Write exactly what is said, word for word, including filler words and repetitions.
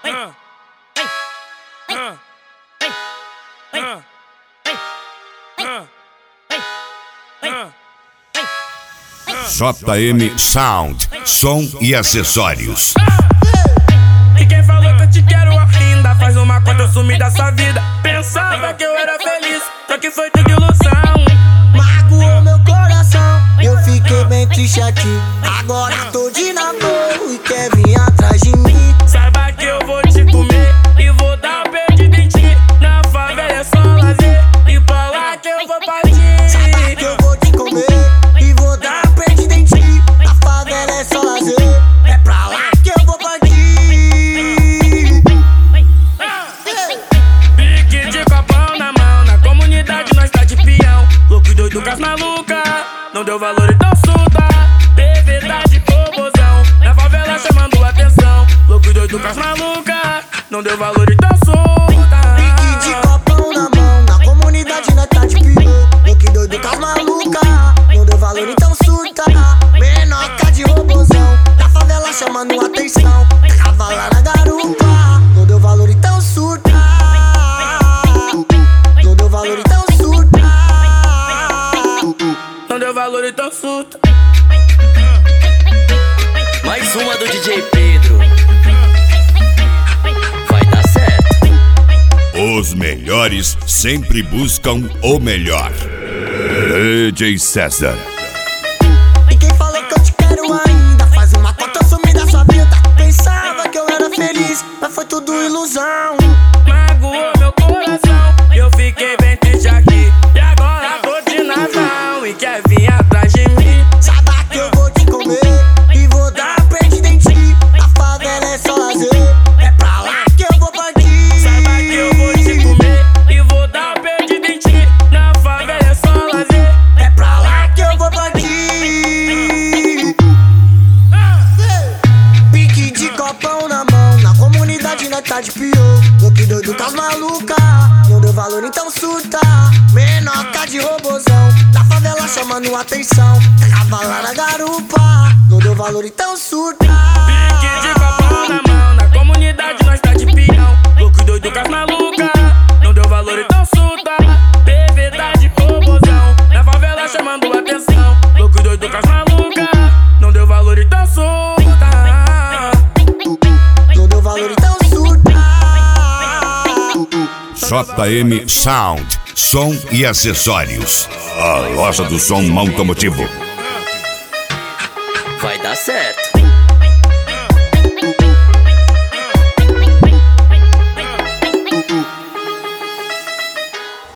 J M Sound, som e acessórios. E quem falou que eu te quero ainda faz uma conta, eu sumi da sua vida. Pensava que eu era feliz, só que foi tudo ilusão. Magoou meu coração, eu fiquei bem triste aqui. Agora tô de namoro e quer vir atrás de mim. Saiba que eu vou te comer e vou dar um perdido em ti. Na favela é só lazer e pra lá que eu vou partir. Saiba que eu vou te comer e vou dar um perdido em ti. Na favela é só lazer, é pra lá que eu vou partir. Pique de copão na mão, na comunidade nós tá de peão. Louco e doido com as malucas, não deu valor então surta. De verdade, robozão, na favela chamando atenção. Louco e doido com as malucas, não deu valor então surta. Pique de copão na mão, na comunidade nós tá de peão. Louco e doido com as malucas, não deu valor então surta. Menoca de robozão, na favela chamando atenção. Cavalar na garupa, não deu valor então surta. Não deu valor então surta. Não deu valor então surta. Mais uma do D J Pedro. Vai dar certo. Os melhores sempre buscam o melhor. D J César. E quem falou que eu te quero ainda faz uma conta, eu sumi da sua vida. Pensava que eu era feliz, mas foi tudo ilusão. Magoou meu coração, eu fiquei bem triste aqui. E agora tô de Natal e quer vir atrás de mim. Saiba que eu vou te comer e vou dar um perdido em ti. Na favela é só lazer, é pra lá que eu vou partir. Saiba que eu vou te comer e vou dar um perdido em ti. Na favela é só lazer, É pra lá que eu vou partir. Pique de copão na mão, na comunidade nós tá de pior. Louco e doido com as malucas, não deu valor então surta. Menoca de robozão, na favela chamando atenção. Cavalar na garupa, não deu valor então surta. pique de copão na mão, na comunidade nós tá de peão. Louco e doido com as malucas, não deu valor então surta. De verdade, robozão, na favela chamando atenção. Louco e doido com as malucas, não deu valor então surta. Não deu valor então surta. J M Sound, som e acessórios. A loja do som automotivo. Vai dar certo.